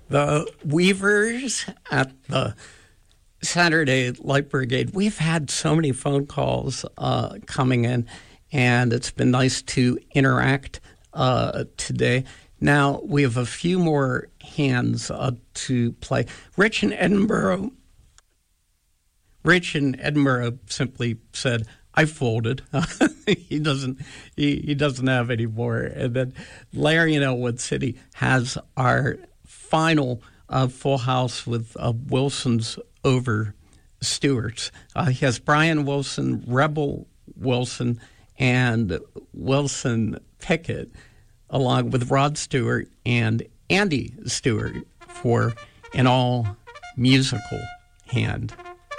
The Weavers at the Saturday Light Brigade. We've had so many phone calls coming in, and it's been nice to interact today. Now, we have a few more hands to play. Rich in Edinburgh simply said, I folded. He doesn't have any more. And then Larry in Elwood City has our final full house with Wilson's over Stewart's. He has Brian Wilson, Rebel Wilson, and Wilson Pickett, along with Rod Stewart and Andy Stewart for an all-musical hand.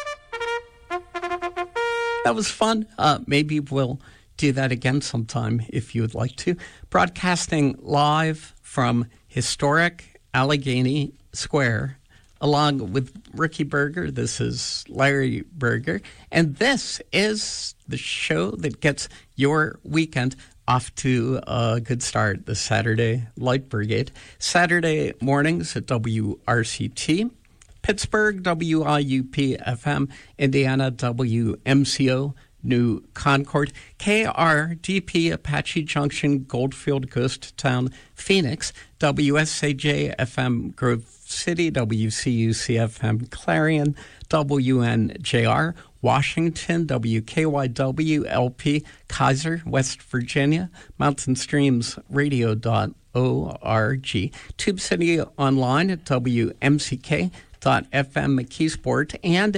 That was fun. Maybe we'll do that again sometime if you would like to. Broadcasting live from historic Allegheny Square, along with Ricky Berger. This is Larry Berger, and this is the show that gets your weekend off to a good start, the Saturday Light Brigade. Saturday mornings at WRCT, Pittsburgh, WIUP-FM, Indiana, WMCO, New Concord, KRDP, Apache Junction, Goldfield, Ghost Town, Phoenix, WSAJ-FM, Grove City, WCUC-FM, Clarion, WNJR, Washington, WKYW-LP, Kaiser, West Virginia, Mountain Streams Radio.org, Tube City Online at WMCK.FM McKeesport, and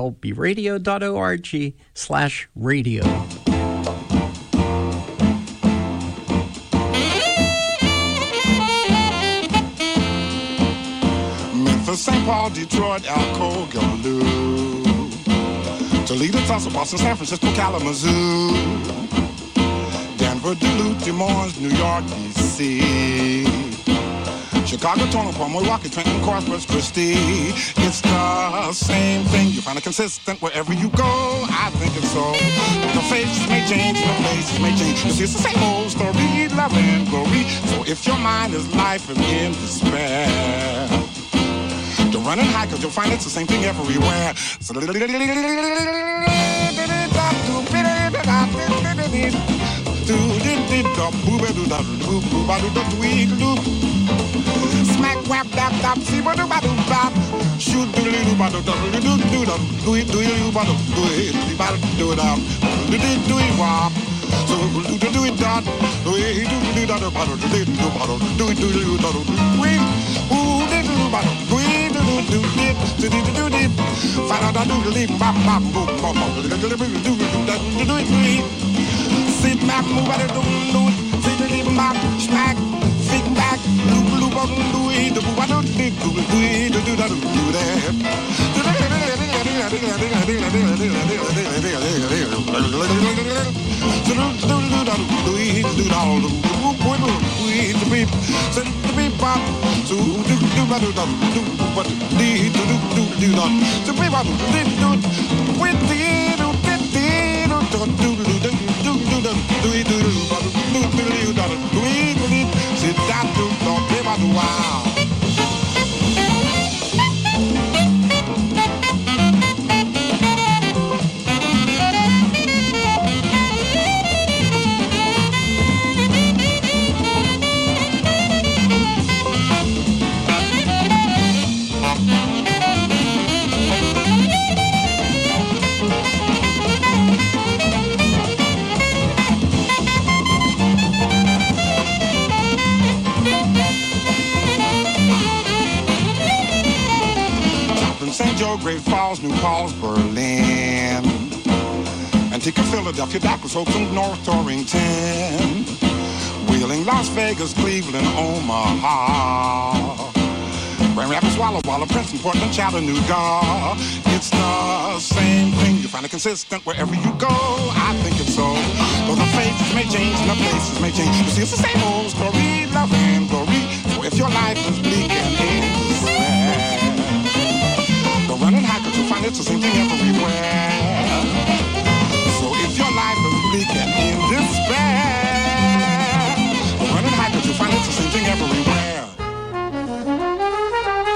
slbradio.org/radio. Memphis, St. Paul, Detroit, Elko, Galileo, Toledo, Tulsa, Boston, San Francisco, Kalamazoo, Denver, Duluth, Des Moines, New York, D.C., Chicago, Tonopah, Milwaukee, Trenton, Corpus Christi. It's the same thing. You find it consistent wherever you go. I think it's so. The faces may change, the places may change. You see, it's the same old story, love and glory. So if your mind is life and in despair, don't run and hide, because you'll find it's the same thing everywhere. So smack whap dap dap see what do ba do bop shoot do do ba do do do do do ba do do it ba do it do it wop so do it dot do it do da ba do do ba do do it do we ooh do ba do do it find out do do bop bop boom bop do it sit back move ba do sit bop smack sit back do it do what do it do that wow. Great Falls, New Paltz, Berlin, Antigua, Philadelphia, Dallas, Oakland, North Torrington, Wheeling, Las Vegas, Cleveland, Omaha, Grand Rapids, Walla Walla, Princeton, Portland, Chattanooga. It's the same thing. You find it consistent wherever you go. I think it's so. Though the faces may change and the places may change, you see it's the same old story, love and glory. So if your life is bleak and in despair, run and hide, 'cause you'll find it's the same thing everywhere. So if your life is bleak and in despair, run and hide, 'cause you'll find it's the same thing everywhere.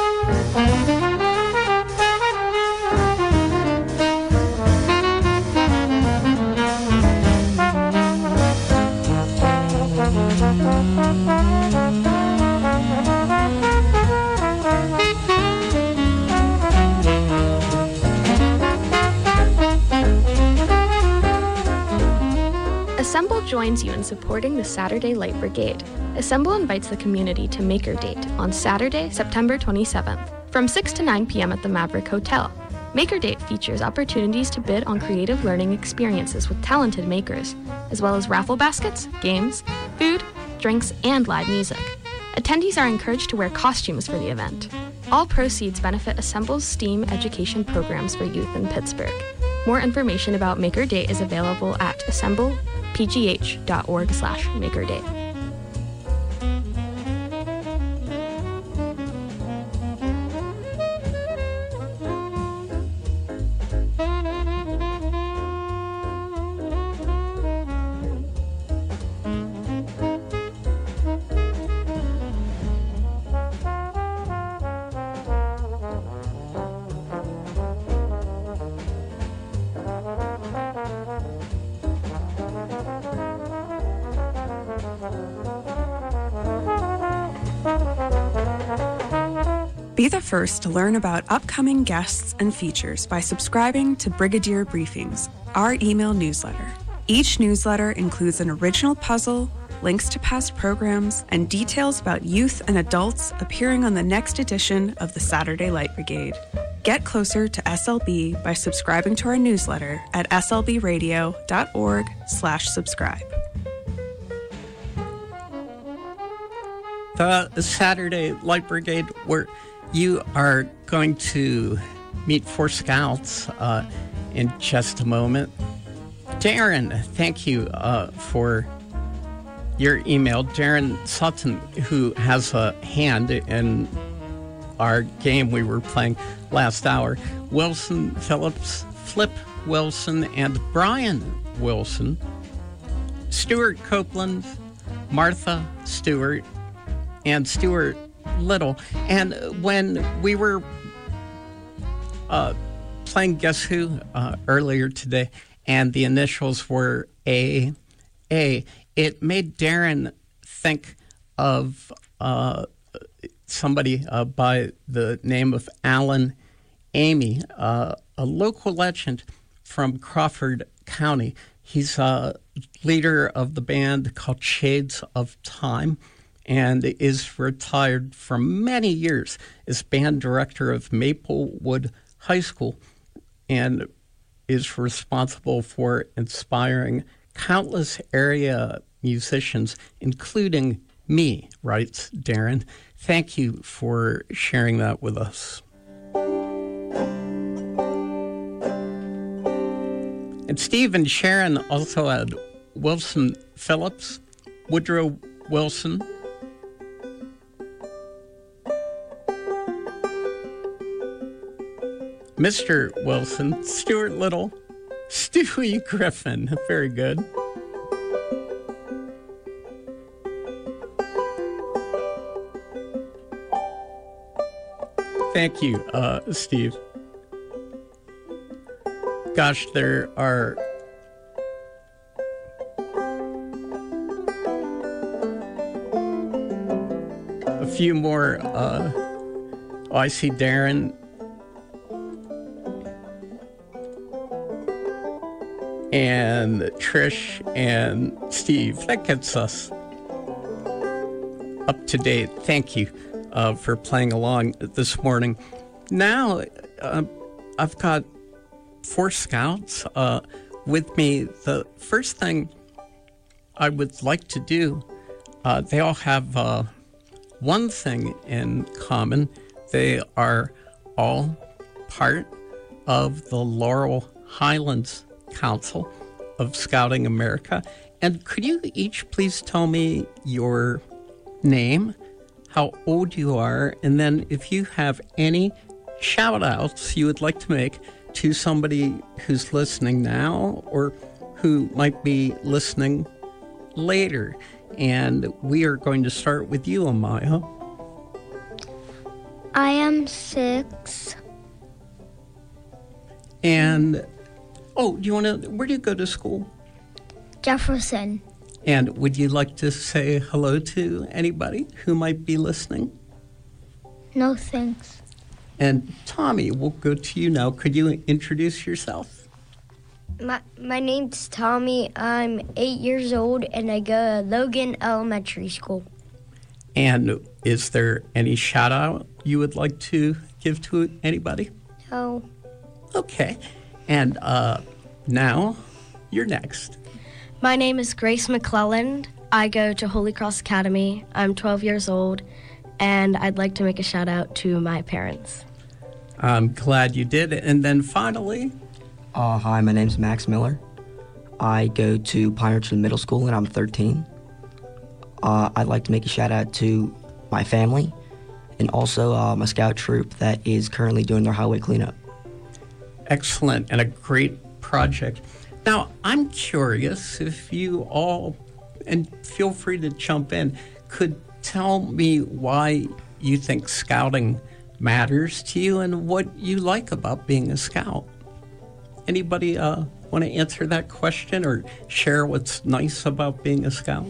Assemble joins you in supporting the Saturday Light Brigade. Assemble invites the community to Maker Date on Saturday, September 27th, from 6 to 9 p.m. at the Maverick Hotel. Maker Date features opportunities to bid on creative learning experiences with talented makers, as well as raffle baskets, games, food, drinks, and live music. Attendees are encouraged to wear costumes for the event. All proceeds benefit Assemble's STEAM education programs for youth in Pittsburgh. More information about Maker Date is available at assemblepgh.org/makerdate. Be the first to learn about upcoming guests and features by subscribing to Brigadier Briefings, our email newsletter. Each newsletter includes an original puzzle, links to past programs, and details about youth and adults appearing on the next edition of the Saturday Light Brigade. Get closer to SLB by subscribing to our newsletter at slbradio.org/subscribe. The Saturday Light Brigade, where you are going to meet 4 Scouts in just a moment. Darren, thank you for your email. Darren Sutton, who has a hand in our game we were playing last hour. Wilson Phillips, Flip Wilson, and Brian Wilson. Stuart Copeland, Martha Stewart, and Stuart Little. And when we were playing Guess Who earlier today, and the initials were A, it made Darren think of somebody by the name of Alan Amy, a local legend from Crawford County. He's a leader of the band called Shades of Time, and is retired from many years as band director of Maplewood High School, and is responsible for inspiring countless area musicians, including me, writes Darren. Thank you for sharing that with us. And Steve and Sharon also had Wilson Phillips, Woodrow Wilson, Mr. Wilson, Stuart Little, Stewie Griffin. Very good. Thank you, Steve. Gosh, there are a few more. I see Darren. And Trish and Steve. That gets us up to date. Thank you for playing along this morning. Now, I've got 4 Scouts with me. The first thing I would like to do, they all have one thing in common. They are all part of the Laurel Highlands Council of Scouting America. And could you each please tell me your name, how old you are, and then if you have any shout-outs you would like to make to somebody who's listening now or who might be listening later. And we are going to start with you, Amaya. I am 6. And where do you go to school? Jefferson. And would you like to say hello to anybody who might be listening? No, thanks. And Tommy, we'll go to you now. Could you introduce yourself? My name's Tommy. I'm 8 years old, and I go to Logan Elementary School. And is there any shout out you would like to give to anybody? So, Okay. And now you're next. My name is Grace McClelland. I go to Holy Cross Academy. I'm 12 years old, and I'd like to make a shout out to my parents. I'm glad you did. And then finally, Hi, my name's Max Miller. I go to Pine Ridge Middle School, and I'm 13. I'd like to make a shout out to my family and also my scout troop that is currently doing their highway cleanup. excellent and a great project. Now, I'm curious if you all, and feel free to jump in, could tell me why you think scouting matters to you and what you like about being a scout. Anybody want to answer that question or share what's nice about being a scout?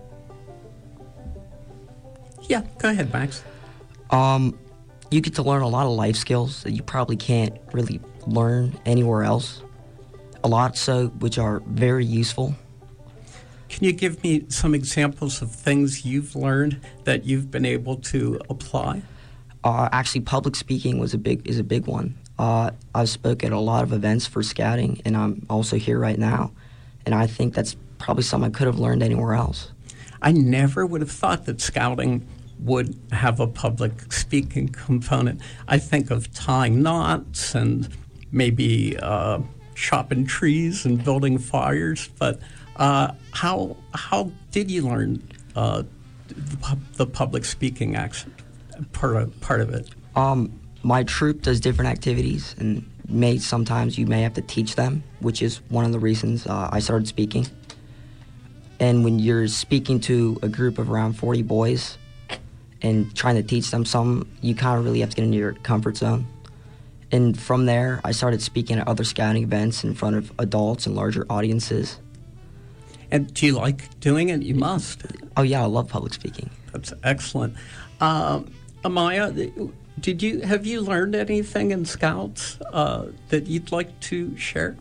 Yeah, go ahead, Max. You get to learn a lot of life skills that you probably can't really learn anywhere else. A lot so, which are very useful. Can you give me some examples of things you've learned that you've been able to apply? Actually, public speaking is a big one. I've spoken at a lot of events for scouting, and I'm also here right now. And I think that's probably something I could have learned anywhere else. I never would have thought that scouting would have a public speaking component. I think of tying knots and maybe chopping trees and building fires, but how did you learn the public speaking part of it? My troop does different activities, and sometimes you may have to teach them, which is one of the reasons I started speaking. And when you're speaking to a group of around 40 boys and trying to teach them something, you kind of really have to get into your comfort zone. And from there, I started speaking at other scouting events in front of adults and larger audiences. And do you like doing it? You must. Oh, yeah, I love public speaking. That's excellent. Amaya, have you learned anything in Scouts that you'd like to share?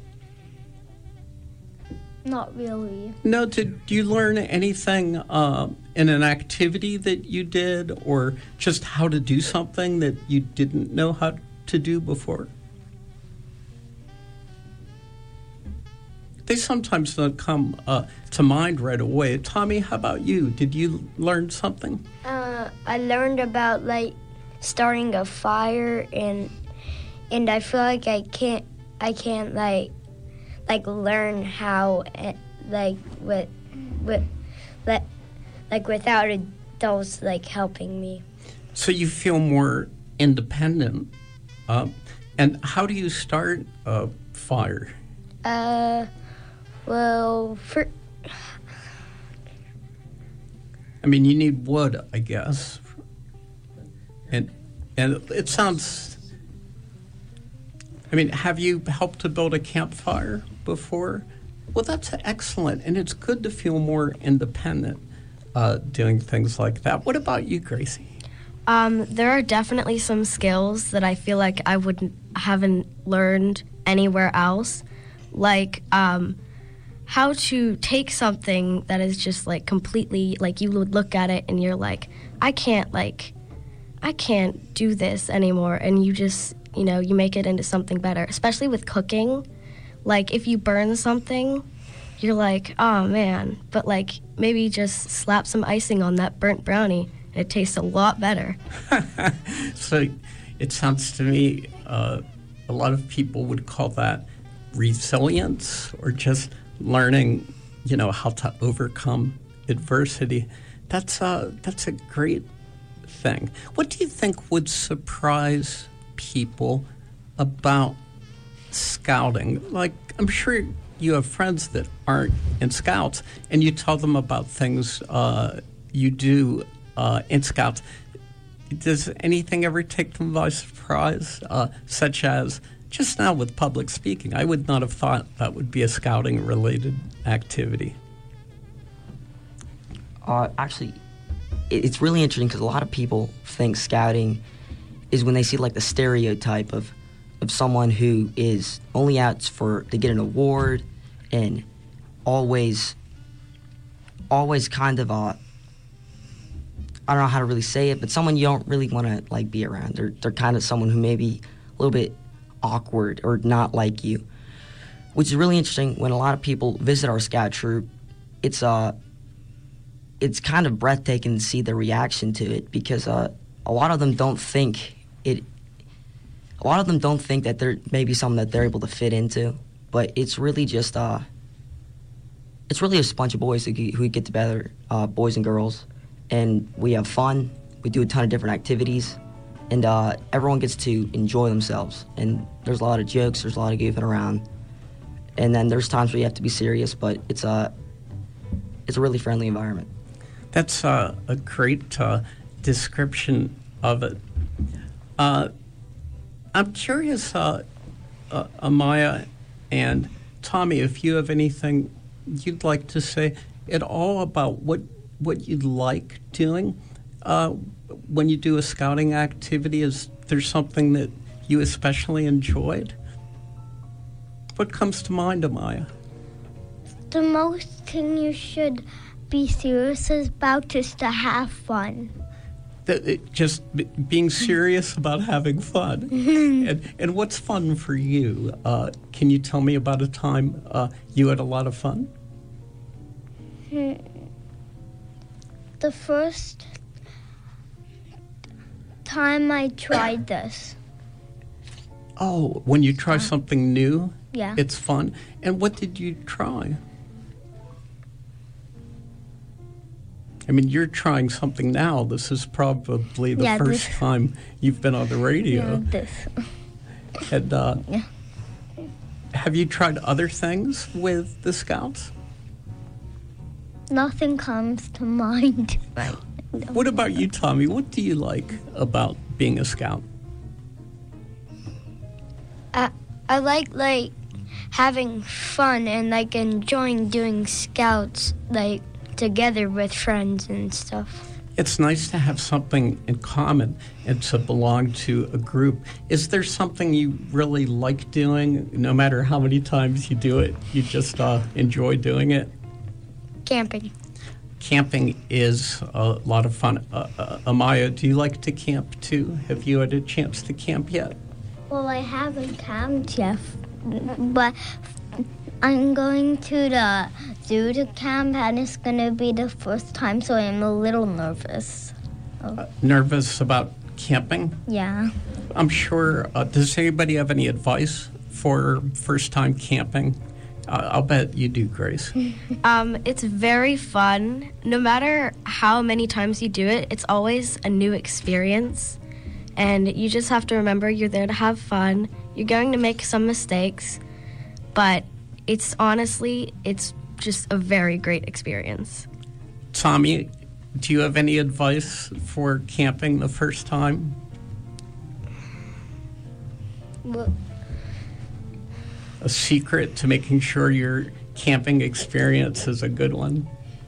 not really. No, did you learn anything in an activity that you did, or just how to do something that you didn't know how to do before? They sometimes don't come to mind right away. Tommy, how about you? Did you learn something? I learned about starting a fire, and I feel like I can't learn how without adults helping me. So you feel more independent. And how do you start a fire? Well, I mean, you need wood, I guess. And it sounds, I mean, have you helped to build a campfire before? Well, that's excellent, and it's good to feel more independent doing things like that. What about you, Gracie? There are definitely some skills that I feel like I haven't learned anywhere else, like how to take something that is just completely you would look at it and you're like, I can't do this anymore, and you just you make it into something better, especially with cooking. If you burn something, you're like, oh man, but maybe just slap some icing on that burnt brownie and it tastes a lot better. So it sounds to me a lot of people would call that resilience, or just learning how to overcome adversity. That's a great thing. What do you think would surprise people about scouting? I'm sure you have friends that aren't in Scouts, and you tell them about things you do in Scouts. Does anything ever take them by surprise, such as just now with public speaking? I would not have thought that would be a scouting-related activity. Actually, it's really interesting because a lot of people think scouting is when they see the stereotype of of someone who is only out to get an award and always kind of I don't know how to really say it, but someone you don't really want to like be around. They're kind of someone who may be a little bit awkward or not like you, which is really interesting. When a lot of people visit our scout troop, it's kind of breathtaking to see the reaction to it, because a lot of them don't think it. A lot of them don't think that there may be something that they're able to fit into, but it's really just it's really a bunch of boys who get together, boys and girls, and we have fun. We do a ton of different activities, and everyone gets to enjoy themselves. And there's a lot of jokes, there's a lot of goofing around, and then there's times where you have to be serious, but it's a really friendly environment. That's a great description of it. I'm curious, Amaya and Tommy, if you have anything you'd like to say at all about what you like doing when you do a scouting activity. Is there something that you especially enjoyed? What comes to mind, Amaya? The most thing you should be serious about is to have fun. Just being serious about having fun. And what's fun for you? Can you tell me about a time you had a lot of fun? The first time I tried this. Oh, when you try something new? Yeah. It's fun. And what did you try? I mean, you're trying something now. This is probably the first time you've been on the radio. Yeah, this. And Yeah. have you tried other things with the Scouts? Nothing comes to mind right now. What about you, Tommy? What do you like about being a Scout? I like having fun and like enjoying doing Scouts like together with friends and stuff. It's nice to have something in common and to belong to a group. Is there something you really like doing, no matter how many times you do it? You just enjoy doing it? Camping. Camping is a lot of fun. Amaya, do you like to camp too? Have you had a chance to camp yet? Well, I haven't camped yet, but I'm going to the zoo to camp, and it's going to be the first time, so I'm a little nervous. Nervous about camping? Yeah. I'm sure. Does anybody have any advice for first-time camping? I'll bet you do, Grace. It's very fun. No matter how many times you do it, it's always a new experience. And you just have to remember you're there to have fun. You're going to make some mistakes, but it's just a very great experience. Tommy, do you have any advice for camping the first time? Well, A secret to making sure your camping experience is a good one?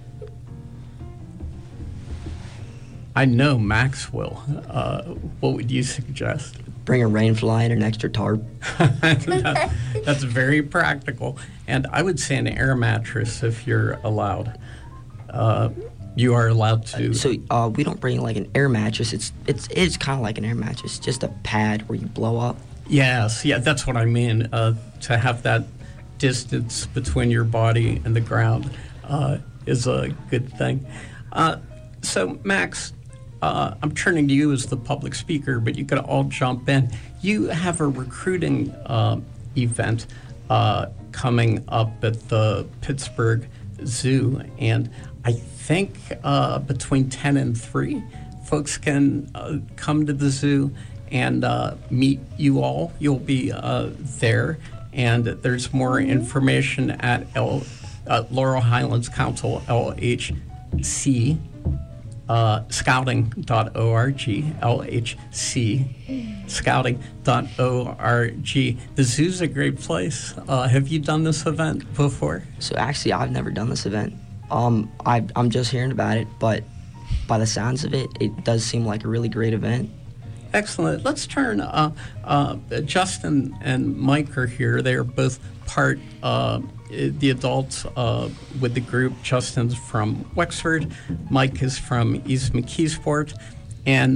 I know Max will. What would you suggest? Bring a rain fly and an extra tarp. That's very practical. And I would say an air mattress if you're allowed. You are allowed to. So we don't bring like an air mattress. It's kind of like an air mattress, just a pad where you blow up. Yes, yeah, that's what I mean. To have that distance between your body and the ground is a good thing. So, Max, I'm turning to you as the public speaker, but you could all jump in. You have a recruiting event coming up at the Pittsburgh Zoo, and I think between 10 and 3, folks can come to the zoo and meet you all. You'll be there, and there's more information at Laurel Highlands Council, LHC, scouting.org, LHC, scouting.org. The zoo's a great place. Have you done this event before? So actually, I've never done this event. I'm just hearing about it, but by the sounds of it, it does seem like a really great event. Excellent. Let's turn. Justin and Mike are here. They are both part the adults with the group. Justin's from Wexford. Mike is from East McKeesport. And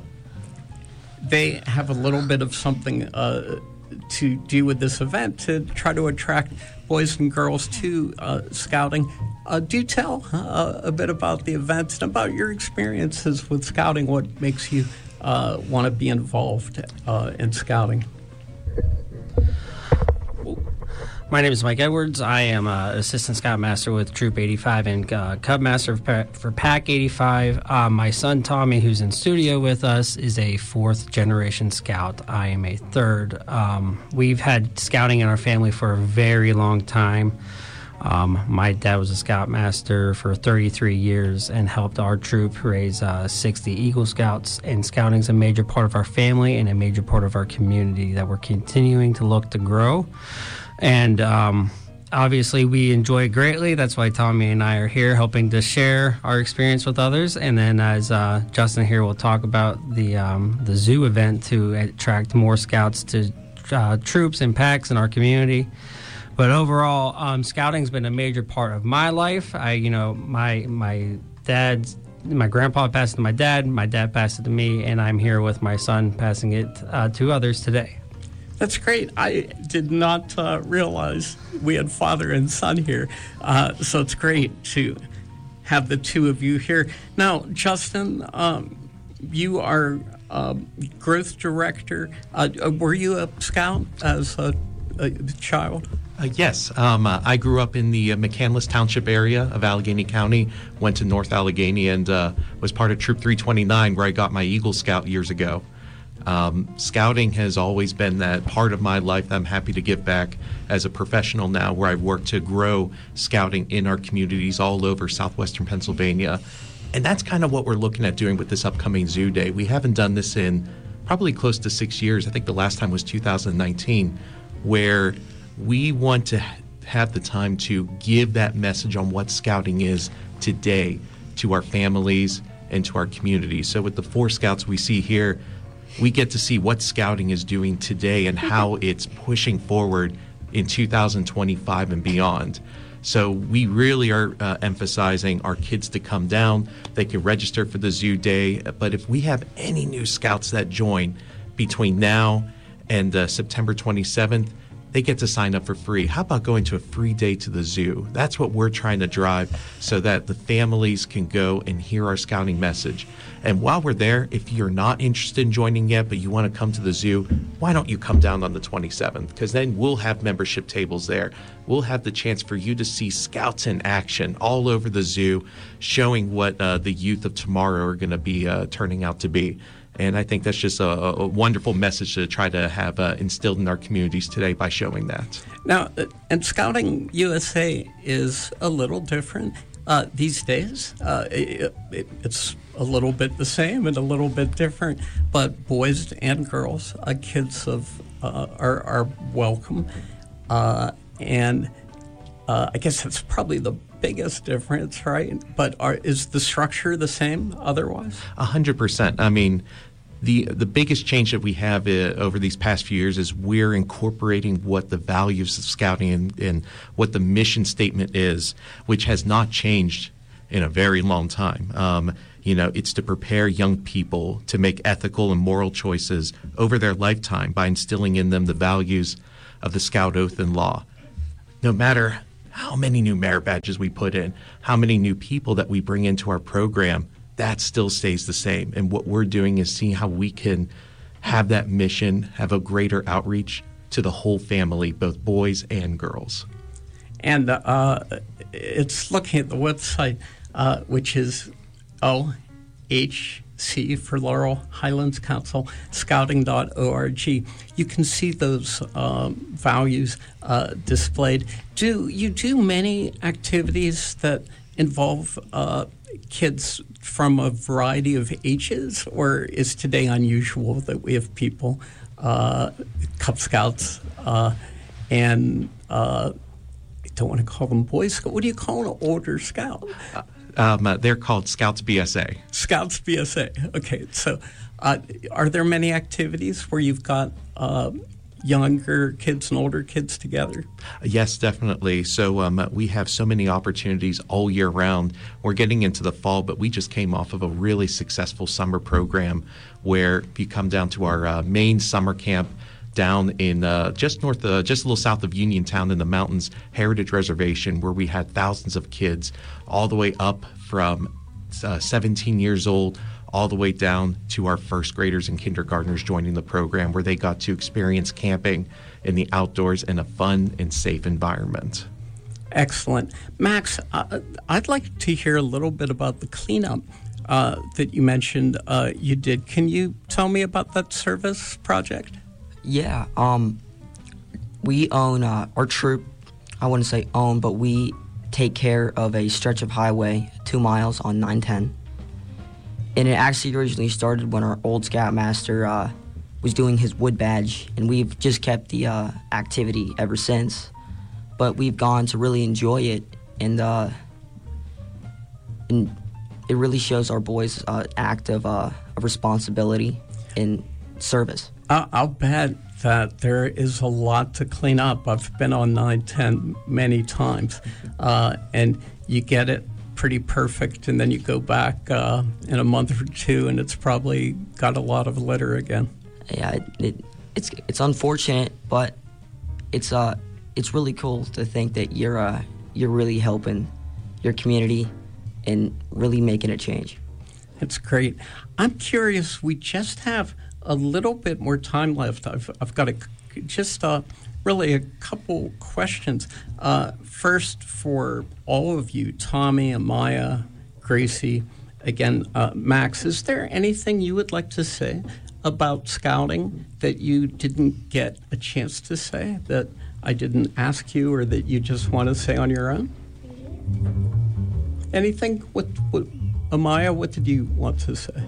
they have a little bit of something to do with this event to try to attract boys and girls to scouting. Do tell a bit about the event and about your experiences with scouting. What makes you want to be involved in scouting? My name is Mike Edwards. I am Assistant Scoutmaster with Troop 85 and Cub Master for Pack 85. My son Tommy, who's in studio with us, is a fourth generation Scout. I am a third. We've had scouting in our family for a very long time. My dad was a Scoutmaster for 33 years and helped our troop raise 60 Eagle Scouts. And scouting is a major part of our family and a major part of our community that we're continuing to look to grow. And obviously, we enjoy it greatly. That's why Tommy and I are here, helping to share our experience with others. And then, as Justin here will talk about the zoo event to attract more scouts to troops and packs in our community. But overall, scouting's been a major part of my life. My grandpa passed it to my dad passed it to me, and I'm here with my son passing it to others today. That's great. I did not realize we had father and son here, so it's great to have the two of you here. Now, Justin, you are growth director. Were you a Scout as a child? Yes. I grew up in the McCandless Township area of Allegheny County, went to North Allegheny, and was part of Troop 329, where I got my Eagle Scout years ago. Scouting has always been that part of my life that I'm happy to give back as a professional now, where I've worked to grow scouting in our communities all over southwestern Pennsylvania. And that's kind of what we're looking at doing with this upcoming Zoo Day. We haven't done this in probably close to 6 years. I think the last time was 2019, where we want to have the time to give that message on what scouting is today to our families and to our communities. So with the 4 Scouts we see here, we get to see what scouting is doing today and how it's pushing forward in 2025 and beyond. So we really are emphasizing our kids to come down. They can register for the Zoo Day. But if we have any new Scouts that join between now and September 27th, they get to sign up for free. How about going to a free day to the zoo? That's what we're trying to drive so that the families can go and hear our scouting message. And while we're there, if you're not interested in joining yet, but you want to come to the zoo, why don't you come down on the 27th? Because then we'll have membership tables there. We'll have the chance for you to see Scouts in action all over the zoo, showing what the youth of tomorrow are going to be turning out to be. And I think that's just a wonderful message to try to have instilled in our communities today by showing that. Now, and Scouting USA is a little different these days. It's a little bit the same and a little bit different, but boys and girls, kids are welcome. And I guess that's probably the biggest difference, right? But is the structure the same otherwise? 100%. I mean, the biggest change that we have over these past few years is we're incorporating what the values of scouting and what the mission statement is, which has not changed in a very long time. It's to prepare young people to make ethical and moral choices over their lifetime by instilling in them the values of the Scout Oath and Law. No matter how many new merit badges we put in, how many new people that we bring into our program, that still stays the same. And what we're doing is seeing how we can have that mission, have a greater outreach to the whole family, both boys and girls. And it's looking at the website, which is OHC for Laurel Highlands Council, scouting.org. You can see those values displayed. Do you do many activities that involve kids from a variety of ages, or is today unusual that we have people, Cub Scouts, and I don't want to call them Boy Scouts. What do you call an older Scout? They're called Scouts BSA. Scouts BSA. Okay, so are there many activities where you've got younger kids and older kids together? Yes, definitely. So we have so many opportunities all year round. We're getting into the fall, but we just came off of a really successful summer program where you come down to our main summer camp down in just a little south of Uniontown in the mountains, Heritage Reservation, where we had thousands of kids all the way up from 17 years old all the way down to our first graders and kindergartners joining the program, where they got to experience camping in the outdoors in a fun and safe environment. Excellent. Max, I'd like to hear a little bit about the cleanup that you mentioned you did. Can you tell me about that service project? Yeah, we own our troop. I wouldn't say own, but we take care of a stretch of highway 2 miles on 910. And it actually originally started when our old scoutmaster was doing his wood badge, and we've just kept the activity ever since. But we've gone to really enjoy it, and it really shows our boys act of responsibility and service. I'll bet that there is a lot to clean up. I've been on 910 many times, and you get it pretty perfect, and then you go back in a month or two, and it's probably got a lot of litter again. Yeah, it's unfortunate, but it's really cool to think that you're really helping your community and really making a change. It's great. I'm curious. We just have a little bit more time left. I've got really a couple questions. First, for all of you, Tommy, Amaya, Gracie, again, Max, is there anything you would like to say about scouting that you didn't get a chance to say, that I didn't ask you, or that you just want to say on your own? Anything? What Amaya, what did you want to say?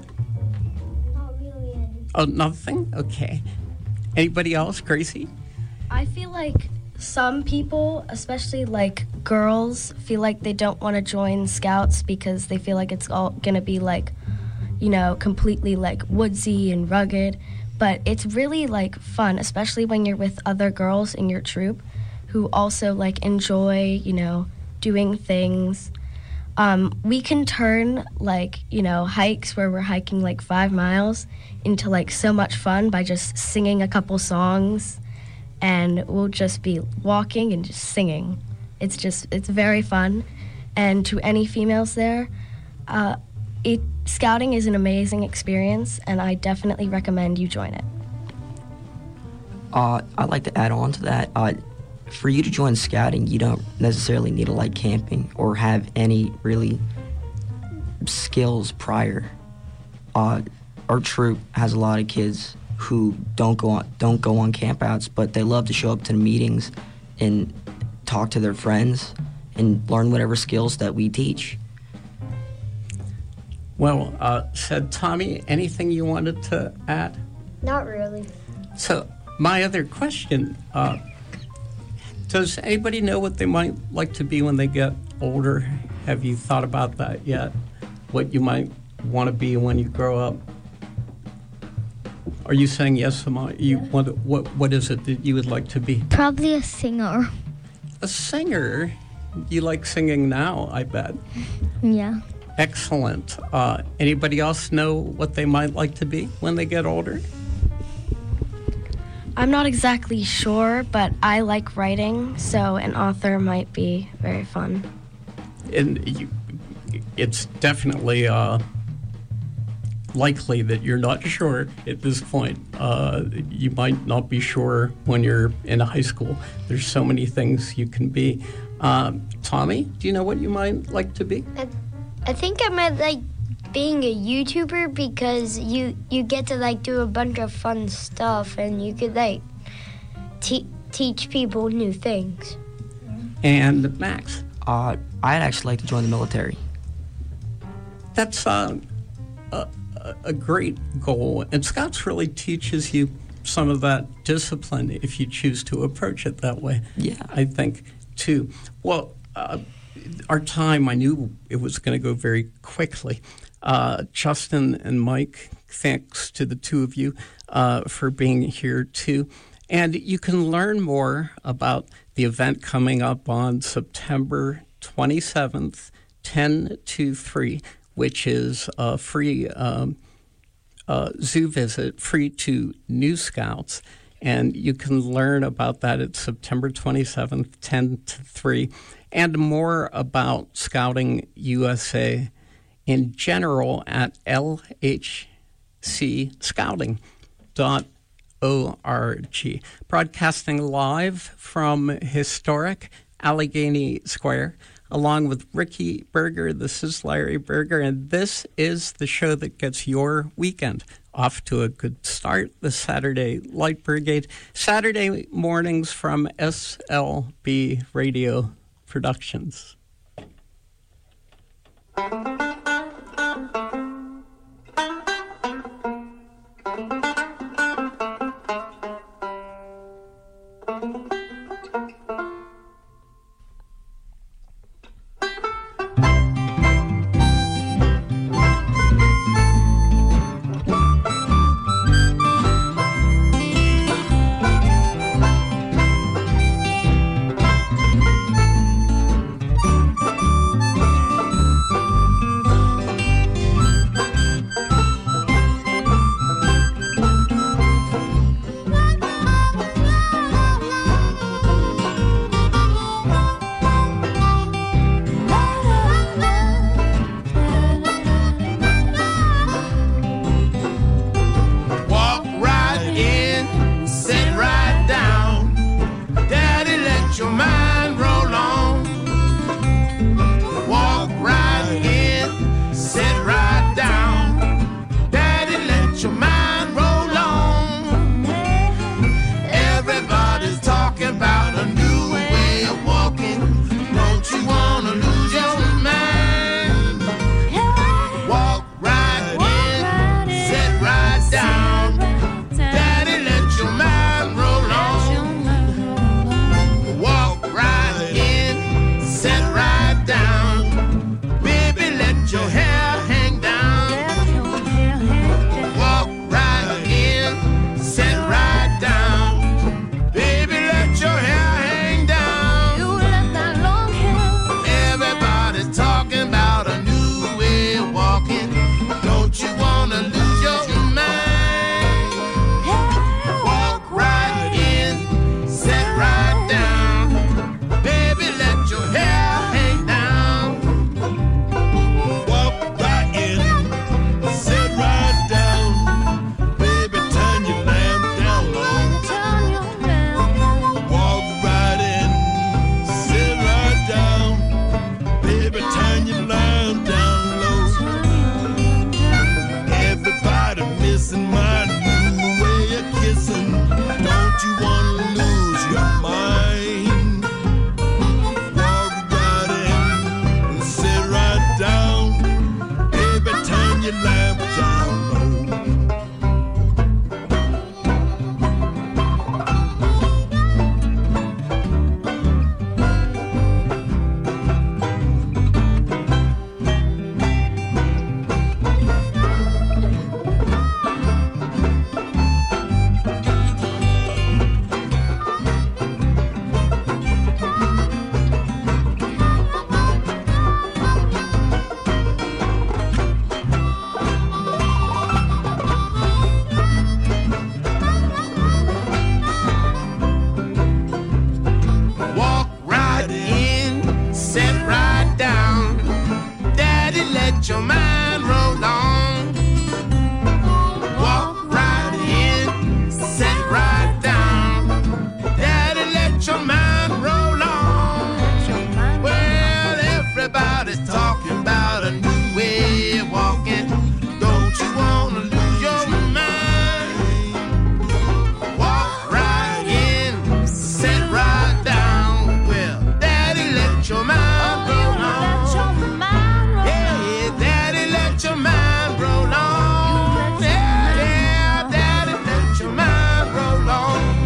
Oh, nothing? Okay. Anybody else? Gracie? I feel like some people, especially like girls, feel like they don't want to join Scouts because they feel like it's all going to be like, completely like woodsy and rugged. But it's really like fun, especially when you're with other girls in your troop who also like enjoy, doing things. We can turn like, hikes where we're hiking like 5 miles into like so much fun by just singing a couple songs, and we'll just be walking and just singing. It's very fun. And to any females there, scouting is an amazing experience, and I definitely recommend you join it. I'd like to add on to that. For you to join scouting, you don't necessarily need to like camping or have any really skills prior. Our troop has a lot of kids who don't go on campouts, but they love to show up to the meetings and talk to their friends and learn whatever skills that we teach. Well said. Tommy, anything you wanted to add? Not really. So my other question, does anybody know what they might like to be when they get older? Have you thought about that yet? What you might want to be when you grow up? Are you saying yes, Amaya? What is it that you would like to be? Probably a singer. A singer? You like singing now, I bet. Yeah. Excellent. Anybody else know what they might like to be when they get older? I'm not exactly sure, but I like writing, so an author might be very fun. And it's definitely likely that you're not sure at this point. You might not be sure when you're in high school. There's so many things you can be. Tommy, do you know what you might like to be? I think I might like being a YouTuber, because you get to like do a bunch of fun stuff, and you could like teach people new things. And Max? I'd actually like to join the military. That's a great goal, and Scouts really teaches you some of that discipline if you choose to approach it that way. Yeah, I think too. Well, our time, I knew it was going to go very quickly. Justin and Mike, thanks to the two of you for being here too. And you can learn more about the event coming up on September 27th, 10 to 3, which is a free zoo visit, free to New Scouts. And you can learn about that at September 27th, 10 to 3, and more about Scouting USA in general at lhcscouting.org. Broadcasting live from historic Allegheny Square, along with Ricky Berger. This is Larry Berger, and this is the show that gets your weekend off to a good start. The Saturday Light Brigade, Saturday mornings from SLB Radio Productions.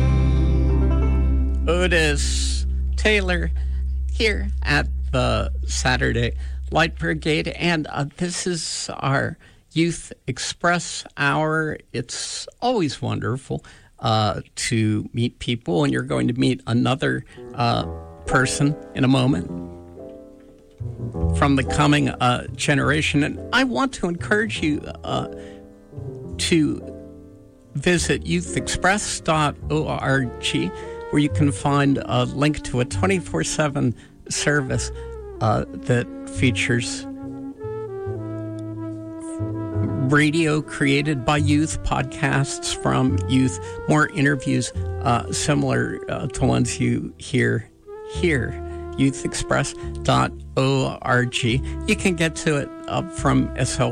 Otis Taylor here at the Saturday Light Brigade, and this is our Youth Express Hour. It's always wonderful to meet people, and you're going to meet another person in a moment from the coming generation. And I want to encourage you to visit youthexpress.org, where you can find a link to a 24/7 service that features radio created by youth, podcasts from youth, more interviews similar to ones you hear here. youthexpress.org. You can get to it from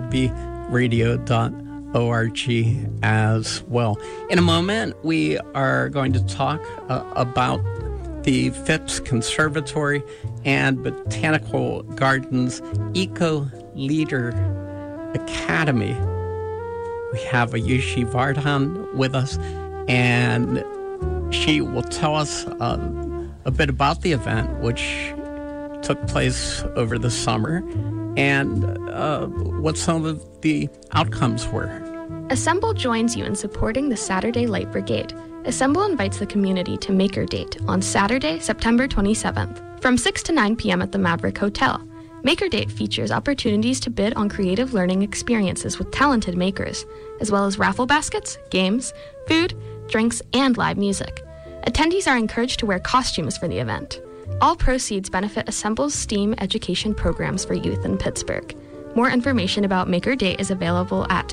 slbradio.org as well. In a moment, we are going to talk about the Phipps Conservatory and Botanical Gardens Eco Leader Academy. We have Ayushi Vardhan with us, and she will tell us a bit about the event, which took place over the summer, and what some of the outcomes were. Assemble joins you in supporting the Saturday Light Brigade. Assemble invites the community to Maker Date on Saturday, September 27th, from 6 to 9 p.m. at the Maverick Hotel. Maker Date features opportunities to bid on creative learning experiences with talented makers, as well as raffle baskets, games, food, drinks, and live music. Attendees are encouraged to wear costumes for the event. All proceeds benefit Assemble's STEAM education programs for youth in Pittsburgh. More information about Maker Date is available at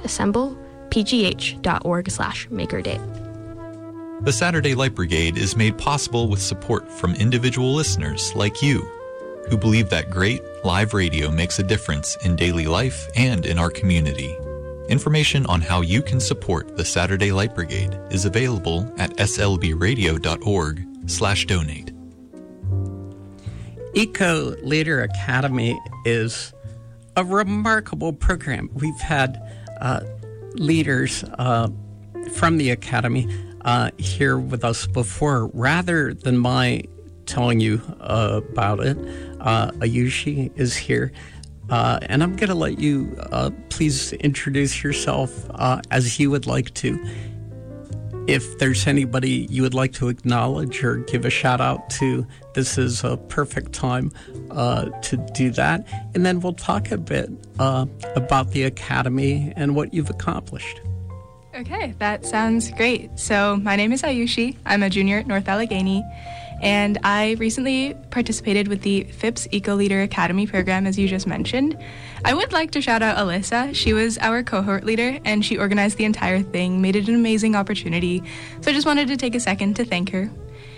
assemblepgh.org/makerdate. The Saturday Light Brigade is made possible with support from individual listeners like you, who believe that great live radio makes a difference in daily life and in our community. Information on how you can support the Saturday Light Brigade is available at slbradio.org/donate. Eco Leader Academy is a remarkable program. We've had leaders from the Academy here with us before. Rather than my telling you about it, Ayushi is here. And I'm going to let you please introduce yourself as you would like to. If there's anybody you would like to acknowledge or give a shout out to, this is a perfect time to do that. And then we'll talk a bit about the Academy and what you've accomplished. Okay, that sounds great. So my name is Ayushi. I'm a junior at North Allegheny, and I recently participated with the Phipps Eco Leader Academy program, as you just mentioned. I would like to shout out Alyssa. She was our cohort leader, and she organized the entire thing, made it an amazing opportunity. So I just wanted to take a second to thank her.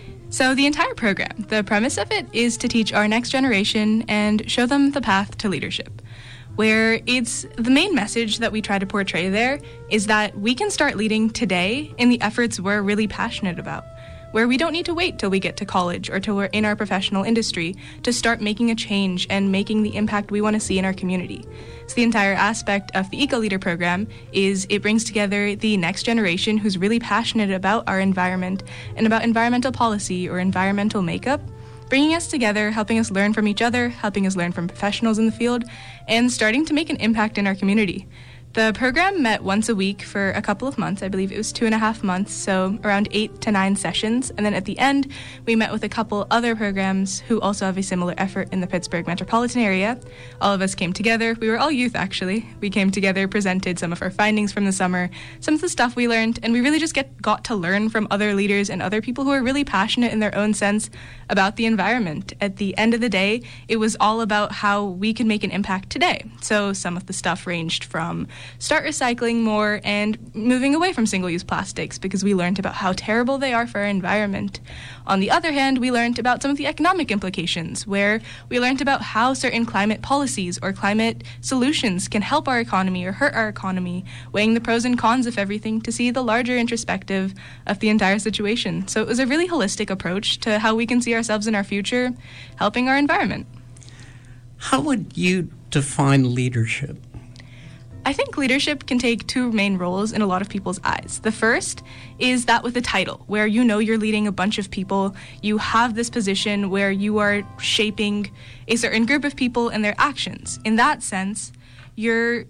So the entire program, the premise of it is to teach our next generation and show them the path to leadership, where it's the main message that we try to portray there is that we can start leading today in the efforts we're really passionate about, where we don't need to wait till we get to college or till we're in our professional industry to start making a change and making the impact we want to see in our community. So the entire aspect of the Eco Leader program is it brings together the next generation who's really passionate about our environment and about environmental policy or environmental makeup, bringing us together, helping us learn from each other, helping us learn from professionals in the field, and starting to make an impact in our community. The program met once a week for a couple of months. I believe it was 2.5 months, so around 8 to 9 sessions. And then at the end, we met with a couple other programs who also have a similar effort in the Pittsburgh metropolitan area. All of us came together. We were all youth, actually. We came together, presented some of our findings from the summer, some of the stuff we learned, and we really just got to learn from other leaders and other people who are really passionate in their own sense about the environment. At the end of the day, it was all about how we could make an impact today. So some of the stuff ranged from start recycling more and moving away from single-use plastics, because we learned about how terrible they are for our environment. On the other hand, we learned about some of the economic implications, where we learned about how certain climate policies or climate solutions can help our economy or hurt our economy, weighing the pros and cons of everything to see the larger introspective of the entire situation. So it was a really holistic approach to how we can see ourselves in our future, helping our environment. How would you define leadership? I think leadership can take two main roles in a lot of people's eyes. The first is that with a title, where you know you're leading a bunch of people. You have this position where you are shaping a certain group of people and their actions. In that sense, you're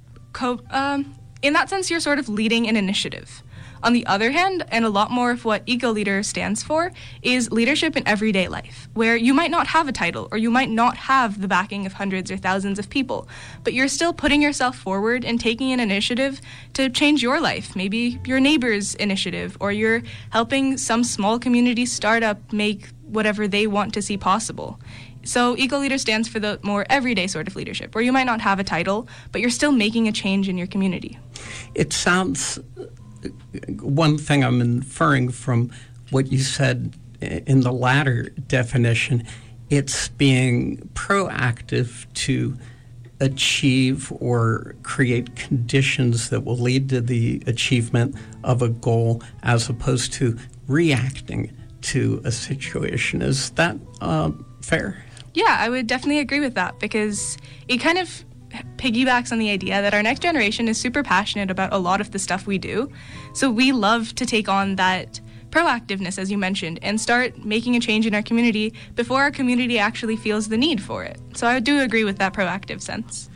sort of leading an initiative. On the other hand, and a lot more of what eco-leader stands for, is leadership in everyday life, where you might not have a title or you might not have the backing of hundreds or thousands of people, but you're still putting yourself forward and taking an initiative to change your life, maybe your neighbor's initiative, or you're helping some small community startup make whatever they want to see possible. So eco-leader stands for the more everyday sort of leadership, where you might not have a title, but you're still making a change in your community. It sounds... One thing I'm inferring from what you said in the latter definition, it's being proactive to achieve or create conditions that will lead to the achievement of a goal as opposed to reacting to a situation. Is that fair? Yeah, I would definitely agree with that, because it kind of piggybacks on the idea that our next generation is super passionate about a lot of the stuff we do. So we love to take on that proactiveness, as you mentioned, and start making a change in our community before our community actually feels the need for it. So I do agree with that proactive sense.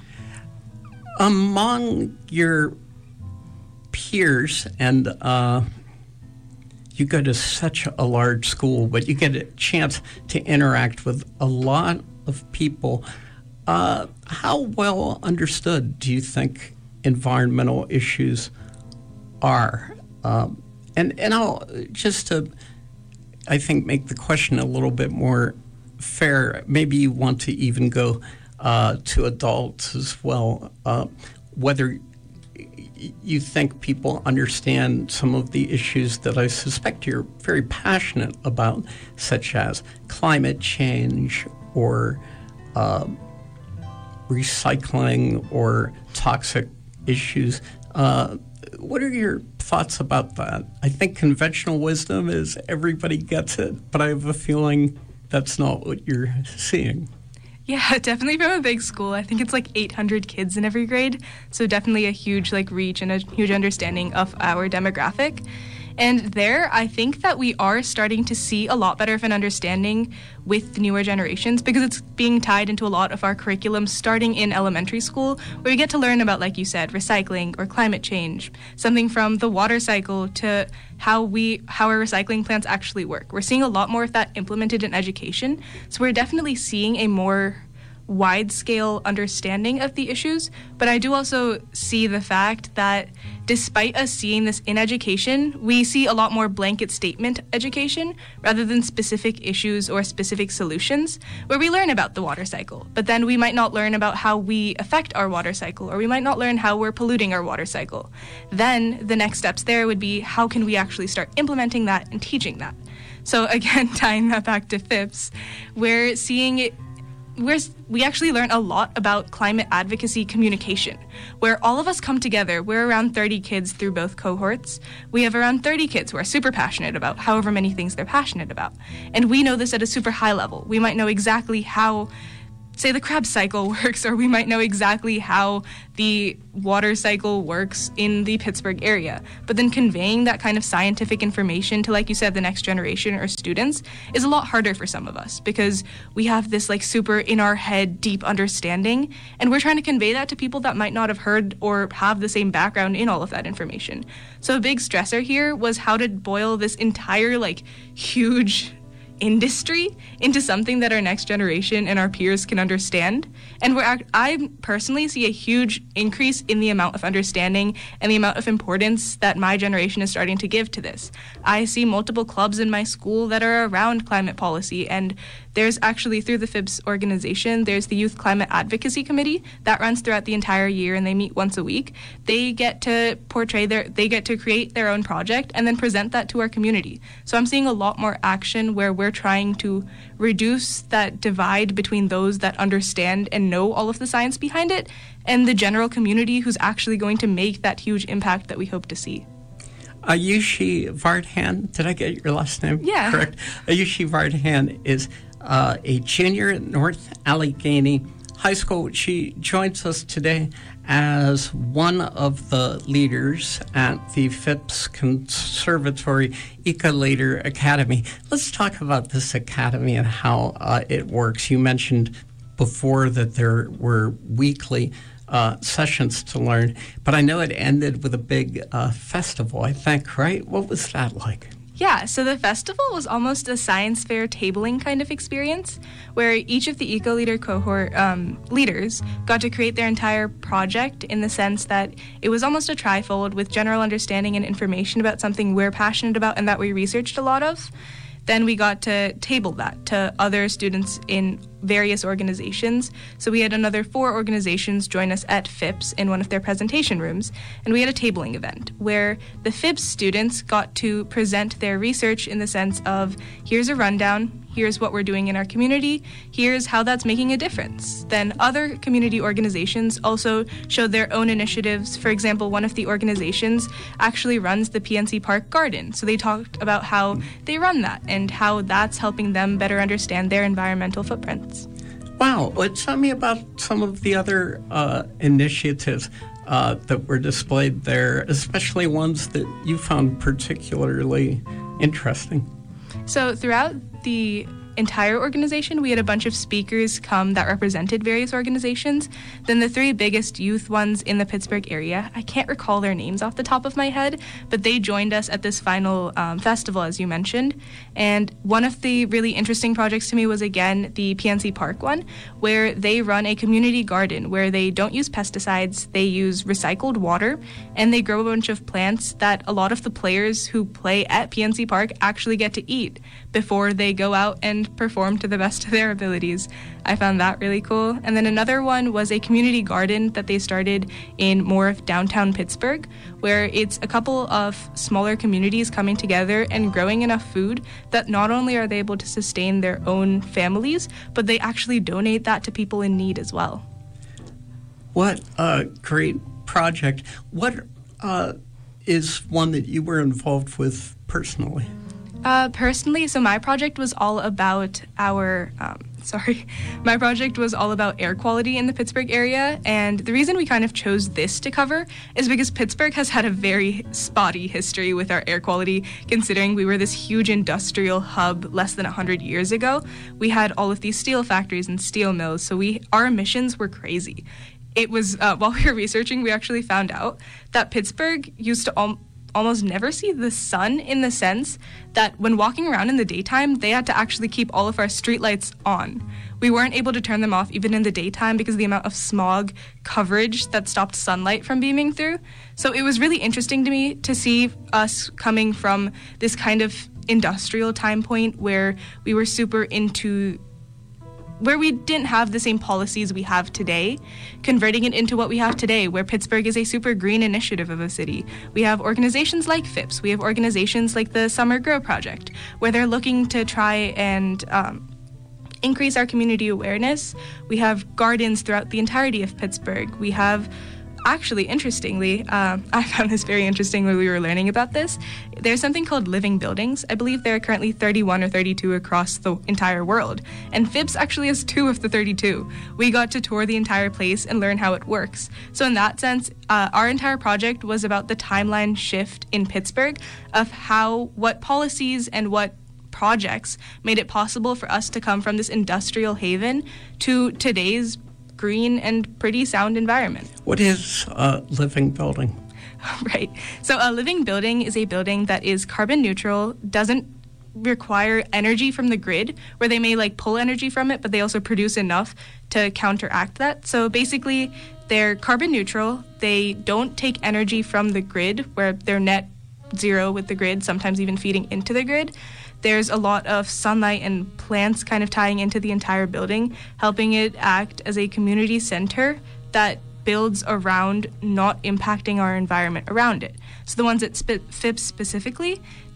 Among your peers, and you go to such a large school, but you get a chance to interact with a lot of people. How well understood do you think environmental issues are? And I'll just to, I think, make the question a little bit more fair. Maybe you want to even go to adults as well. Whether you think people understand some of the issues that I suspect you're very passionate about, such as climate change or recycling or toxic issues. What are your thoughts about that? I think conventional wisdom is everybody gets it, but I have a feeling that's not what you're seeing. Yeah, definitely from a big school. I think it's like 800 kids in every grade, so definitely a huge reach and a huge understanding of our demographic. And there, I think that we are starting to see a lot better of an understanding with the newer generations, because it's being tied into a lot of our curriculum starting in elementary school, where we get to learn about, like you said, recycling or climate change, something from the water cycle to how our recycling plants actually work. We're seeing a lot more of that implemented in education, so we're definitely seeing a more wide-scale understanding of the issues. But I do also see the fact that despite us seeing this in education, we see a lot more blanket statement education rather than specific issues or specific solutions, where we learn about the water cycle, but then we might not learn about how we affect our water cycle, or we might not learn how we're polluting our water cycle. Then the next steps there would be, how can we actually start implementing that and teaching that? So again, tying that back to FIPS, we're seeing it. We actually learn a lot about climate advocacy communication, where all of us come together. We're around 30 kids through both cohorts. We have around 30 kids who are super passionate about however many things they're passionate about. And we know this at a super high level. We might know exactly how, say, the Krebs cycle works, or we might know exactly how the water cycle works in the Pittsburgh area. But then conveying that kind of scientific information to, like you said, the next generation or students is a lot harder for some of us, because we have this super in our head deep understanding, and we're trying to convey that to people that might not have heard or have the same background in all of that information. So a big stressor here was how to boil this entire huge industry into something that our next generation and our peers can understand. And I personally see a huge increase in the amount of understanding and the amount of importance that my generation is starting to give to this. I see multiple clubs in my school that are around climate policy, and there's actually, through the FIPS organization, there's the Youth Climate Advocacy Committee that runs throughout the entire year, and they meet once a week. They get to create their own project and then present that to our community. So I'm seeing a lot more action where we're trying to reduce that divide between those that understand and know all of the science behind it and the general community who's actually going to make that huge impact that we hope to see. Ayushi Vardhan, did I get your last name Yeah. correct? Ayushi Vardhan is a junior at North Allegheny High School. She joins us today as one of the leaders at the Phipps Conservatory Eco-Leader Academy. Let's talk about this academy and how it works. You mentioned before that there were weekly sessions to learn, but I know it ended with a big festival, I think, right? What was that like? Yeah, so the festival was almost a science fair tabling kind of experience where each of the Eco-Leader cohort leaders got to create their entire project in the sense that it was almost a trifold with general understanding and information about something we're passionate about and that we researched a lot of. Then we got to table that to other students in various organizations. So we had another 4 organizations join us at Phipps in one of their presentation rooms, and we had a tabling event where the Phipps students got to present their research in the sense of, here's a rundown, here's what we're doing in our community, here's how that's making a difference. Then other community organizations also showed their own initiatives. For example, one of the organizations actually runs the PNC Park Garden. So they talked about how they run that and how that's helping them better understand their environmental footprint. Wow. Tell me about some of the other initiatives that were displayed there, especially ones that you found particularly interesting. So throughout the entire organization, we had a bunch of speakers come that represented various organizations. Then the 3 biggest youth ones in the Pittsburgh area, I can't recall their names off the top of my head, but they joined us at this final festival, as you mentioned. And one of the really interesting projects to me was, again, the PNC Park one, where they run a community garden where they don't use pesticides, they use recycled water, and they grow a bunch of plants that a lot of the players who play at PNC Park actually get to eat before they go out and perform to the best of their abilities. I found that really cool. And then another one was a community garden that they started in more of downtown Pittsburgh, where it's a couple of smaller communities coming together and growing enough food that not only are they able to sustain their own families, but they actually donate that to people in need as well. What a great project. What is one that you were involved with personally? Personally, so my project was all about my project was all about air quality in the Pittsburgh area, and the reason we kind of chose this to cover is because Pittsburgh has had a very spotty history with our air quality, considering we were this huge industrial hub less than 100 years ago. We had all of these steel factories and steel mills, so our emissions were crazy. It was, while we were researching, we actually found out that Pittsburgh used to almost never see the sun, in the sense that when walking around in the daytime, they had to actually keep all of our streetlights on. We weren't able to turn them off even in the daytime because of the amount of smog coverage that stopped sunlight from beaming through. So it was really interesting to me to see us coming from this kind of industrial time point where we were super into where we didn't have the same policies we have today, converting it into what we have today, where Pittsburgh is a super green initiative of a city. We have organizations like Phipps. We have organizations like the Summer Grow Project, where they're looking to try and increase our community awareness. We have gardens throughout the entirety of Pittsburgh. We have, actually, interestingly, I found this very interesting when we were learning about this. There's something called living buildings. I believe there are currently 31 or 32 across the entire world, and Phipps actually has 2 of the 32. We got to tour the entire place and learn how it works. So in that sense, our entire project was about the timeline shift in Pittsburgh of what policies and what projects made it possible for us to come from this industrial haven to today's green and pretty sound environment. What is a living building? Right. So a living building is a building that is carbon neutral, doesn't require energy from the grid, where they may pull energy from it, but they also produce enough to counteract that. So basically, they're carbon neutral. They don't take energy from the grid, where they're net zero with the grid, sometimes even feeding into the grid. There's a lot of sunlight and plants kind of tying into the entire building, helping it act as a community center that builds around not impacting our environment around it. So the ones at Phipps specifically,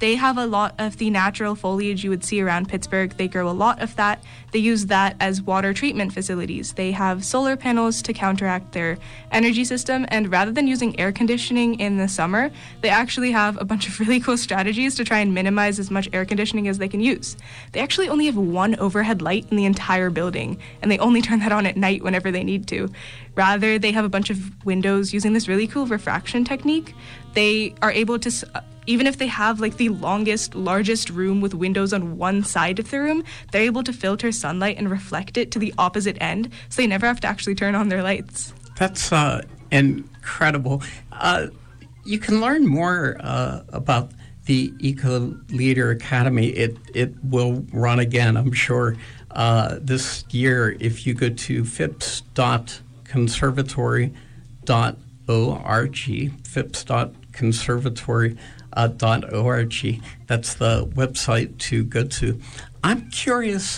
they have a lot of the natural foliage you would see around Pittsburgh. They grow a lot of that. They use that as water treatment facilities. They have solar panels to counteract their energy system, and rather than using air conditioning in the summer, they actually have a bunch of really cool strategies to try and minimize as much air conditioning as they can use. They actually only have one overhead light in the entire building, and they only turn that on at night whenever they need to. Rather, they have a bunch of windows using this really cool refraction technique. They are able to, even if they have like the largest room with windows on one side of the room, they're able to filter sunlight and reflect it to the opposite end, so they never have to actually turn on their lights. That's incredible. You can learn more about the Eco Leader Academy. It will run again, I'm sure, this year if you go to phipps.conservatory.org, phipps.conservatory.org. That's the website to go to. I'm curious,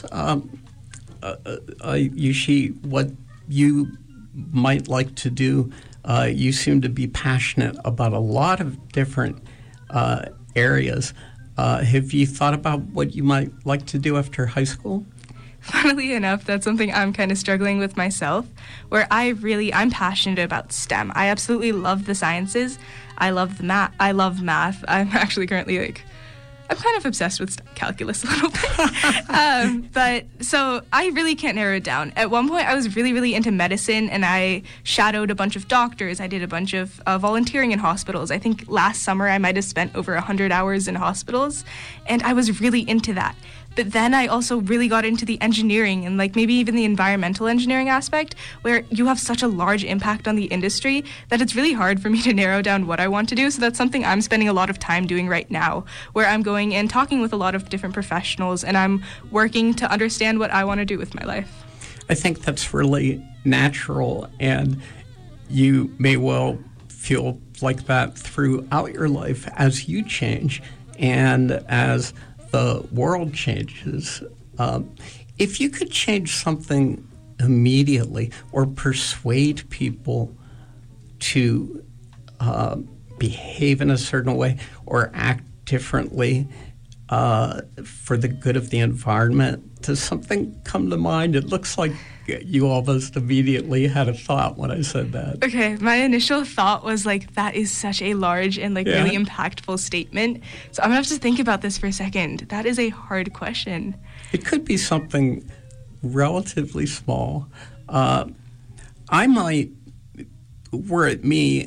Yushi, what you might like to do. You seem to be passionate about a lot of different areas. Have you thought about what you might like to do after high school? Funnily enough, that's something I'm kind of struggling with myself, where I'm passionate about STEM. I absolutely love the sciences. I love math. I'm actually currently I'm kind of obsessed with calculus a little bit. But so I really can't narrow it down. At one point, I was really, really into medicine, and I shadowed a bunch of doctors. I did a bunch of volunteering in hospitals. I think last summer I might have spent over 100 hours in hospitals, and I was really into that. But then I also really got into the engineering and maybe even the environmental engineering aspect, where you have such a large impact on the industry that it's really hard for me to narrow down what I want to do. So that's something I'm spending a lot of time doing right now, where I'm going and talking with a lot of different professionals, and I'm working to understand what I want to do with my life. I think that's really natural, and you may well feel like that throughout your life as you change and as the world changes. If you could change something immediately or persuade people to behave in a certain way or act differently for the good of the environment, does something come to mind? It looks like you almost immediately had a thought when I said that. Okay, my initial thought was that is such a large and really impactful statement. So I'm gonna have to think about this for a second. That is a hard question. It could be something relatively small. I might, were it me,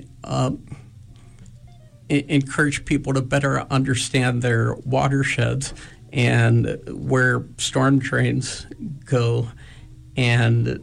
encourage people to better understand their watersheds and where storm drains go, and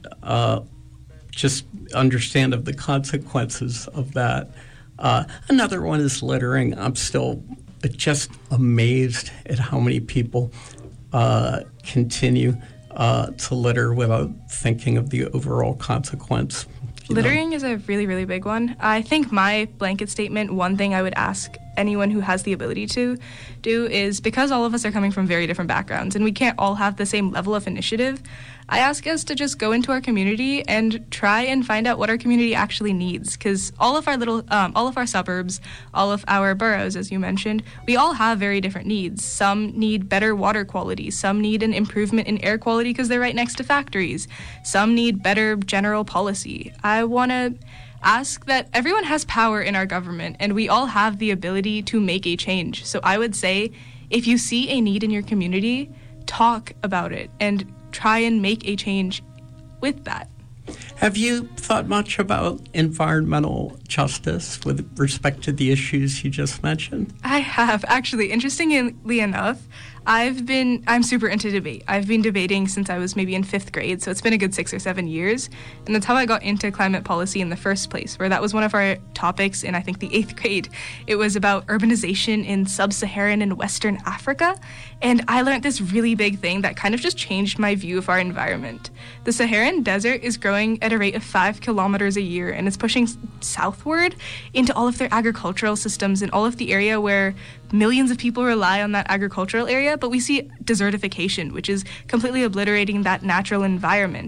just understand of the consequences of that. Another one is littering. I'm still just amazed at how many people continue to litter without thinking of the overall consequence. Littering is a really, really big one. I think my blanket statement, one thing I would ask anyone who has the ability to do is, because all of us are coming from very different backgrounds and we can't all have the same level of initiative, I ask us to just go into our community and try and find out what our community actually needs, because all of our suburbs, all of our boroughs, as you mentioned, we all have very different needs. Some need better water quality. Some need an improvement in air quality because they're right next to factories. Some need better general policy. I want to ask that everyone has power in our government, and we all have the ability to make a change. So I would say, if you see a need in your community, talk about it and try and make a change with that. Have you thought much about environmental justice with respect to the issues you just mentioned? I have. Actually, interestingly enough, I'm super into debate. I've been debating since I was maybe in 5th grade, so it's been a good 6 or 7 years. And that's how I got into climate policy in the first place, where that was one of our topics in, I think, the 8th grade. It was about urbanization in sub-Saharan and Western Africa. And I learned this really big thing that kind of just changed my view of our environment. The Saharan desert is growing at a rate of 5 kilometers a year, and it's pushing southward into all of their agricultural systems and all of the area where millions of people rely on that agricultural area, but we see desertification, which is completely obliterating that natural environment.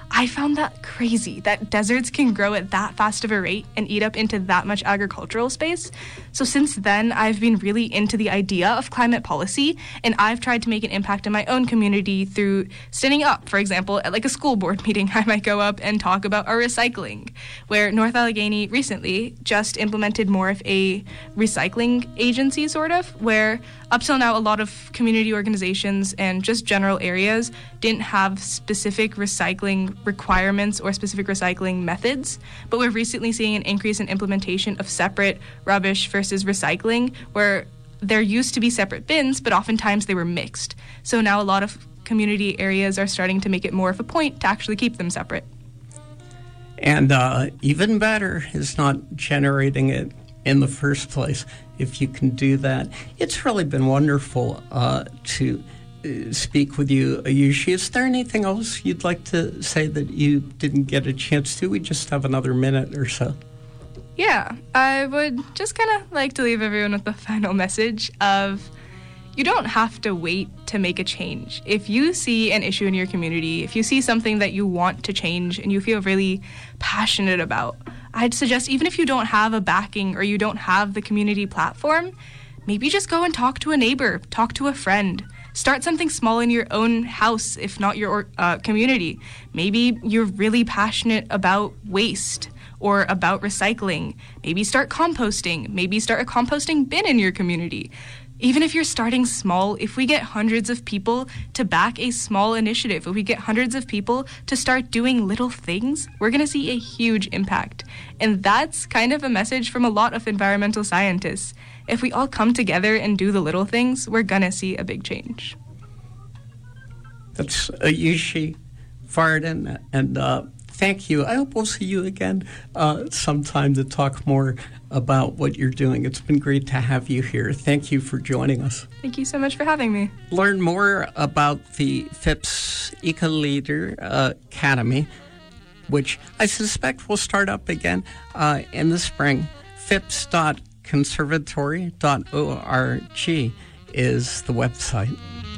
I found that crazy, that deserts can grow at that fast of a rate and eat up into that much agricultural space. So since then, I've been really into the idea of climate policy, and I've tried to make an impact in my own community through standing up. For example, at like a school board meeting, I might go up and talk about our recycling, where North Allegheny recently just implemented more of a recycling agency, sort of, where up till now, a lot of community organizations and just general areas didn't have specific recycling requirements or specific recycling methods, but we're recently seeing an increase in implementation of separate rubbish versus recycling, where there used to be separate bins, but oftentimes they were mixed. So now a lot of community areas are starting to make it more of a point to actually keep them separate. And even better is not generating it in the first place. If you can do that, it's really been wonderful to speak with you, Ayushi. Is there anything else you'd like to say that you didn't get a chance to? We just have another minute or so. Yeah, I would just kind of like to leave everyone with the final message of you don't have to wait to make a change. If you see an issue in your community, if you see something that you want to change and you feel really passionate about, I'd suggest even if you don't have a backing or you don't have the community platform, maybe just go and talk to a neighbor, talk to a friend. Start something small in your own house, if not your community. Maybe you're really passionate about waste or about recycling. Maybe start composting. Maybe start a composting bin in your community. Even if you're starting small, if we get hundreds of people to back a small initiative, if we get hundreds of people to start doing little things, we're going to see a huge impact. And that's kind of a message from a lot of environmental scientists. If we all come together and do the little things, we're going to see a big change. That's Ayushi Varden, and thank you. I hope we'll see you again sometime to talk more about what you're doing. It's been great to have you here. Thank you for joining us. Thank you so much for having me. Learn more about the Phipps Eco-Leader Academy, which I suspect will start up again in the spring. phipps.conservatory.org is the website.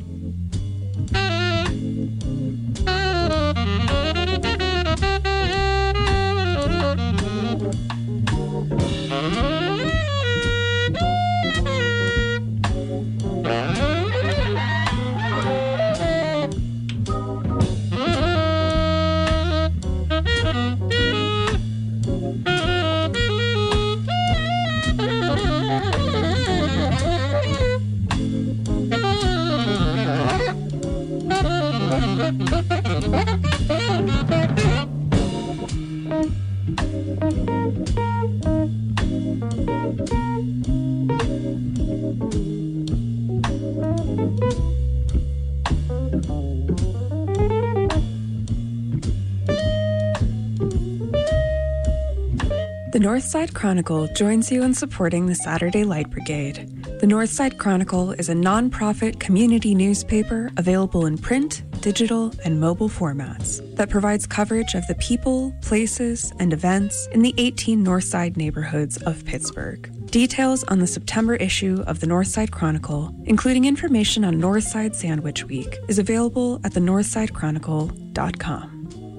The Northside Chronicle joins you in supporting the Saturday Light Brigade. The Northside Chronicle is a nonprofit community newspaper available in print, digital, and mobile formats that provides coverage of the people, places, and events in the 18 Northside neighborhoods of Pittsburgh. Details on the September issue of the Northside Chronicle, including information on Northside Sandwich Week, is available at thenorthsidechronicle.com.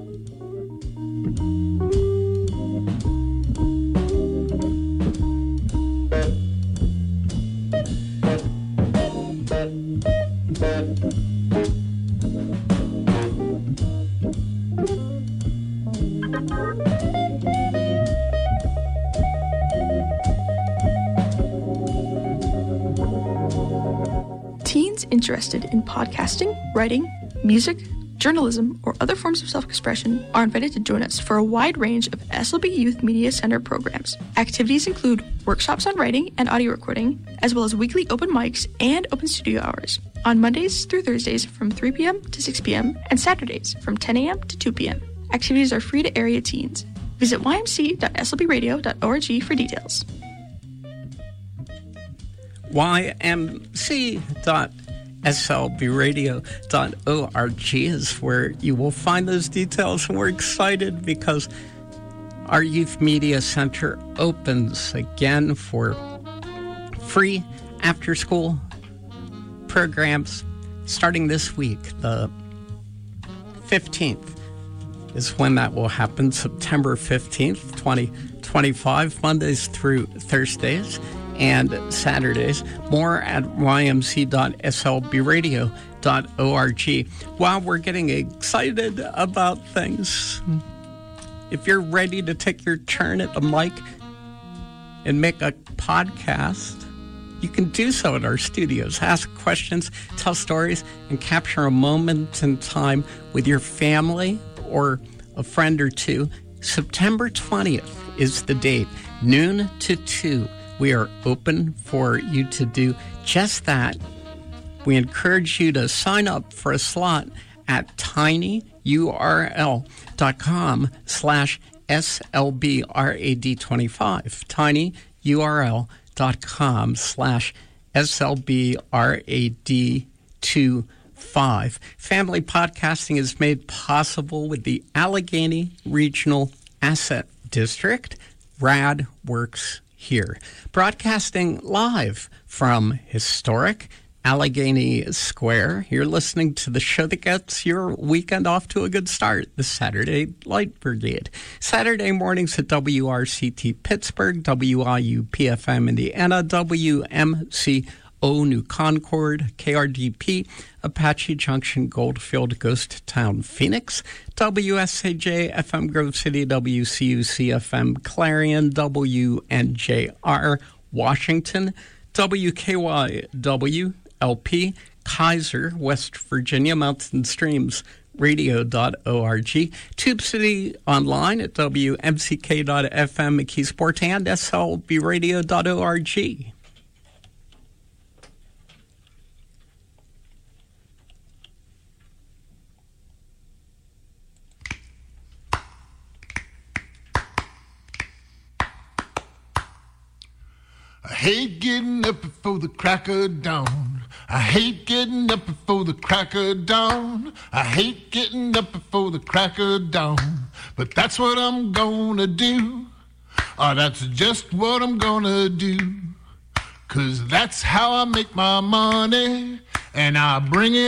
Teens interested in podcasting, writing, music, journalism, or other forms of self-expression are invited to join us for a wide range of SLB Youth Media Center programs. Activities include workshops on writing and audio recording, as well as weekly open mics and open studio hours on Mondays through Thursdays from 3 p.m. to 6 p.m. and Saturdays from 10 a.m. to 2 p.m. Activities are free to area teens. Visit ymc.slbradio.org for details. ymc.slbradio.org is where you will find those details, and we're excited because our Youth Media Center opens again for free after-school programs starting this week, the 15th. is when that will happen, September 15th, 2025, Mondays through Thursdays and Saturdays. More at ymc.slbradio.org. While we're getting excited about things, if you're ready to take your turn at the mic and make a podcast, you can do so at our studios. Ask questions, tell stories, and capture a moment in time with your family or a friend or two. September 20th is the date, noon to 2. We are open for you to do just that. We encourage you to sign up for a slot at tinyurl.com/SLBRAD25. tinyurl.com/SLBRAD25. Family podcasting is made possible with the Allegheny Regional Asset District. RAD works here. Broadcasting live from historic Allegheny Square. You're listening to the show that gets your weekend off to a good start, the Saturday Light Brigade. Saturday mornings at WRCT Pittsburgh, WIU-PFM Indiana, WMCO New Concord, KRDP, Apache Junction, Goldfield, Ghost Town, Phoenix, WSAJ, FM Grove City, WCUC-FM Clarion, WNJR, Washington, WKYW, LP, Kaiser, West Virginia, Mountain Streams Radio.org, Tube City online at WMCK.FM, McKeesport, and SLBRadio.org. I hate getting up before the crack of dawn. I hate getting up before the crack of dawn. I hate getting up before the crack of dawn. But that's what I'm gonna do. Oh, that's just what I'm gonna do. 'Cause that's how I make my money. And I bring it